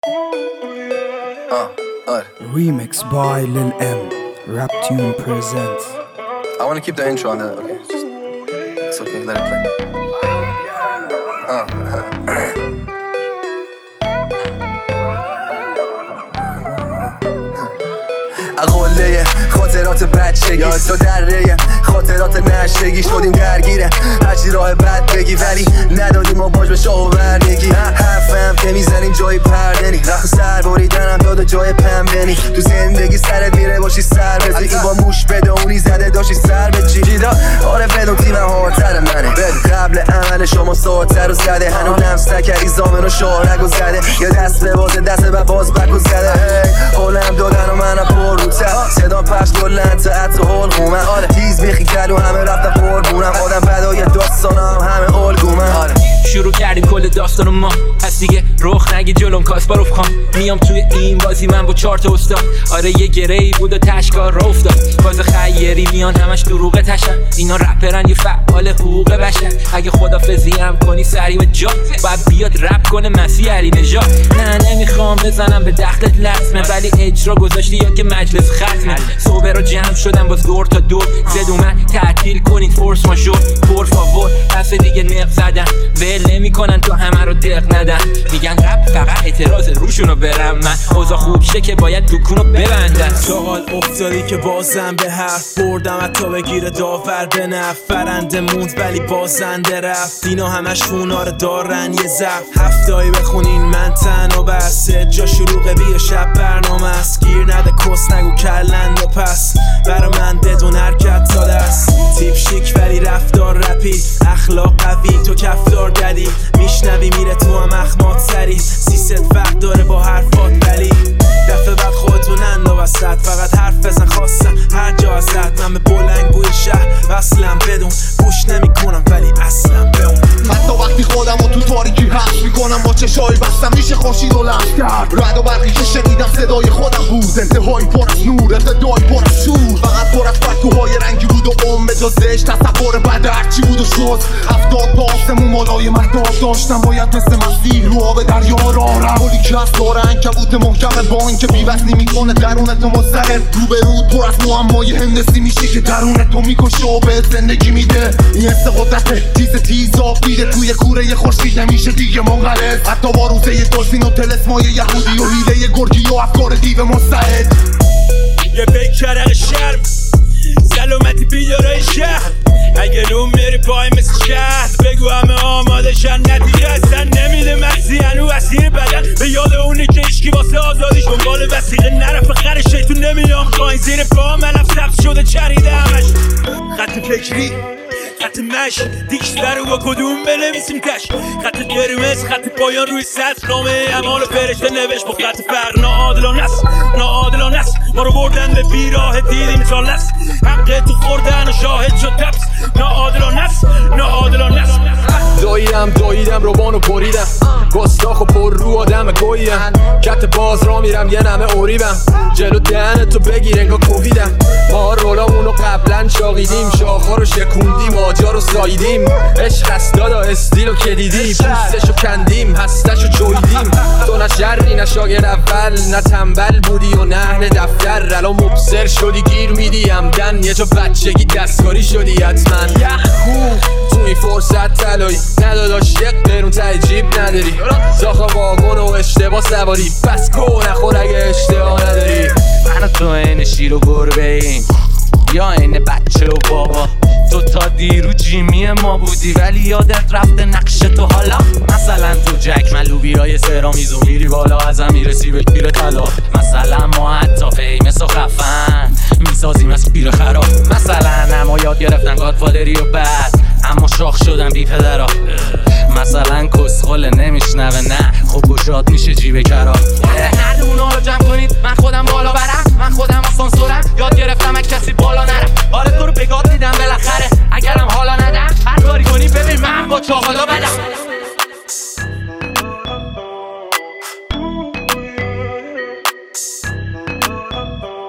Remix by Lil M. Rap Tune presents. I want to keep the intro on that. Okay, it's okay. Let it play. قله خاطرات بچگی تو دره خاطرات نشگی شدیم درگیره هرچی راه بد بگی ولی ندادیم ما باج به شاه و برنگی حرفم که میزنیم جای پردنی رخ سر بریدنم داد جای پنبنی تو زندگی سرت میره باشی سر بزی این با موش بدونی زده داشتی سر به جیدا آره بدون تیم هاتر منه قبل عمل شما ساعتر رو زده هنو نمس نکردی زامن و شارک و زده یا دست به بازه دست به باز بک و زده حالم دادن و منم پر رو صدا پشت بلند تا عطر حلقومن آره تیز میخی کل و همه رفتن قربونم آدم بدای داستانم همه الگومن آره شروع کردیم کل داستان ما پس دیگه رخ نگی جلوم کاسپاروف خان میام توی این بازی من با 4 تا استاد آره یه گره‌ای بود و تشکار را افتاد باز خیری میان همش دروغ تشن اینا رپرن یه فعال حقوق بشر اگه خدافظی هم کنی سری به جا باید بیاد رپ کنه مسیح علی نژاد نه نمیخوام بزنم به دختت لطمه ولی اجرا گذاشتی یا که مجلس ختمه صبح رو جمع شدم باز دور تا دور زد اومد تعطیل کنین فورس ماژور پر فاور پس دیگه نق زدن ول نمیکنن تو همه رو دق ندن میگن رپ فقط اعتراض روشونو برم من اوضاع خوب شه که باید دکونو ببندن تو حال افتادی که بازم به حرف بردم حتی بگیره داور به نفت فرنده موند ولی بازنده رفت اینا همش اونا رو دارن یه زف هفتایی بخونین من تنها بسه جا شروع بیا شب برنامه است گیر نده کس نگو کلند و پس برا من بدون حرکت تا دست تیپ شیک ولی رفتار رپی اخلاق قوی تو کفدار ددی میشنوی میره تو هم اخمات سری سیست وقت داره با حرفات ولی دفعه بعد خودتون اندو وسط فقط حرف بزن خواستم هر جا ازت من به بلنگوی شهر اصلا بدون گوش نمی کنم ولی اصلا به اون حتی وقتی خودم رو تو تاریکی حس میکنم با چشایی بستم میشه خورشید و لمس کرد رد و برقی که شنیدم صدای خودم بود انتهایی پر از نور ابتدایی پر از شور فقط پر از پتوهای رنگی بود و به جز زشت تصور بد هرچی بود و شد 70 تا آسمون بالای مهتاب داشتم باید مثل مسیح رو آب دریا رارم کلی که از داره انکبوت محکم با این که بیوزنی میکنه درونتو مضطرب روبرود پر از معمای هندسی میشه که درونتو میکشه و به زندگی میده این حس قدرت تیز آب دیده توی کوره ی خورشید نمیشه دیگه منقرض حتی با روزه ی دلفین و تلسمای یهودی و حیله ی گرگی و افکار دیو مستعد یه بکرق شرم سلامتی بیدارای شهر اگه رو میری پای مثل شهر بگو همه آماده شن نتیجه اصلا نمیده مغزی هنو اسیر بدن به یاد اونی که اشکی واسه آزادیش دنبال وسیقه نرف خر شیطون نمیام پایین زیر پا ملف سبز شده چریده همش خط فکری خط مش دیکش رو با کدوم بنویسیم تش خط قرمز خط پایان روی سطح نامه اعمال فرشته نوشت با خط فرق ناعادلانه است ما رو بردن به بیراه دیدیم تا لس حق تو خوردن و شاهد شد تپس ناعادلانه است داییدم روبانو بریدم گستاخ و پر رو آدم گوییم کت باز را میرم یه نمه اوریبم جلو دهن تو بگیر انگا کوبیدم ما رولامونو قبلا شاقیدیم شاخا رو شکوندیم آجا رو ساییدیم عشق هست دادا استیلو که دیدی پوستشو کندیم هستشو جویدیم تو نه شری نه شاگر اول نه تنبل بودی و نه دفتر الان مبصر شدی گیر میدی همدن یه جا بچگی دستکاری شدی حتما تو این فرصت تلایی نداداش یک قرون ته جیب نداری زاخا واگن و اشتباه سواری پس گو نخور اگه اشتباه نداری من تو این شیر و گربه ایم یا این بچه و بابا تو تا دیرو جیمی ما بودی ولی یادت رفته نقش تو حالا مثلا تو جک ملوبیای سرامیز و میری بالا ازم میرسی به پیر طلا مثلا ما حتی فیمس و خفن میسازیم از پیر خراب مثلا اما یاد گرفتن گادفادری و بعد اما شاخ شدن بی پدرها مثلا کسخل نمیشنوه نه خب گشاد میشه جیب کرا نه اونا رو جمع کنید من خودم بالا برم من خودم آسانسورم یاد گرفتم اگه کسی بالا نرم حالا تو رو بگاد دیدم بالاخره اگرم حالا ندم هر کاری کنی ببین من با چاقالا بدم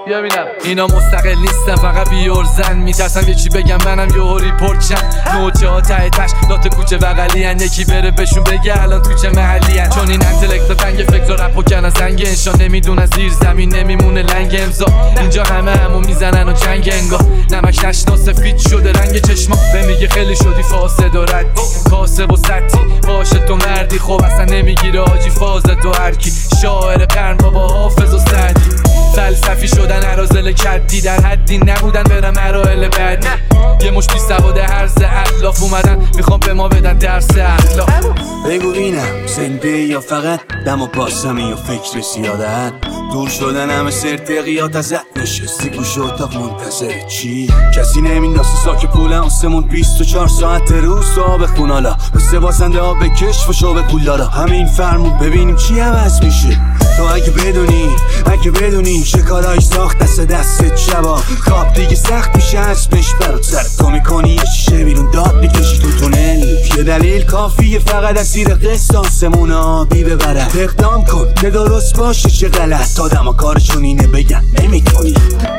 بیا ببینم اینا مستقل نیستن فقط بیورزن میترسم یه چی بگم منم یهو ریپورت شم نوچه ها ته تش لات کوچه بغلی ان یکی بره بهشون بگه الان تو چه محلی ان چون این انتلکتا تنگ فکر و رپ و کنن زنگ انشا نمیدونن زیر زمین نمیمونه لنگ امضا اینجا همو میزنن و جنگ انگار نمک نشنا سفید شده رنگ چشما به میگه خیلی شدی فاسد و ردی کاسب و سطی باشه تو مردی خب اصلا نمیگیره آجی فازت و هرکی شاعر قرن بابا حافظ و سعدی فلسفی شدن عرازل کدی در حدی نبودن برم مراحل بعدی یه مش بی سواد هرز اخلاف اومدن میخوام به ما بدن درس اخلاق بگو اینم زنده یا فقط دم و پاسمی و فکر سیادت دور شدن همه سرتقیات ازت نشستی گوش اتاق منتظر چی کسی نمینداسه ساک پول آسمون 24 ساعت روز صاحب خونالا مثل بازنده ها به کشف و شعب پولدارا همین فرمون ببینیم چی عوض میشه تو اگه بدونی شکارهای ساخت دست شبا خواب دیگه سخت میشه اسمش برات سر تو میکنی یه شیشه بیرون داد میکشی تو تونل یه دلیل کافیه فقط اسیر قسطاسمون آبی ببرن اقدام کن که درست باشه چه غلط تا دم کارشون اینه بگن نمیتونی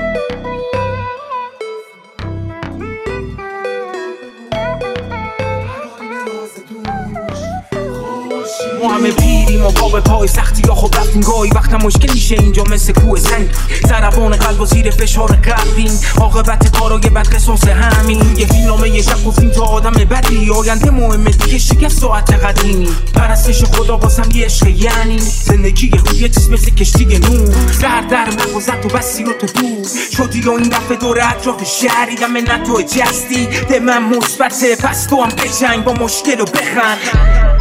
ما همه پیریم و پا به پای سختی یا خب رفتیم گاهی وقتا مشکل میشه اینجا مثل کوه سنگ ضربان قلب و زیر فشار قلبیم عاقبت کارای بد قصاص همین یه فیلمنامه یه شب گفتیم تو آدم بدی آینده مهمه دیگه شکست ساعت قدیمی پرستش خدا واسم یه عشق یعنی زندگی خوب یه چیز مثل کشتی نور در مغازت و بسی رو تو دور شدی یا این دفعه دور اطراف شهریدم من تو جستی ده من مثبته پس تو هم بجنگ با مشکل و بخند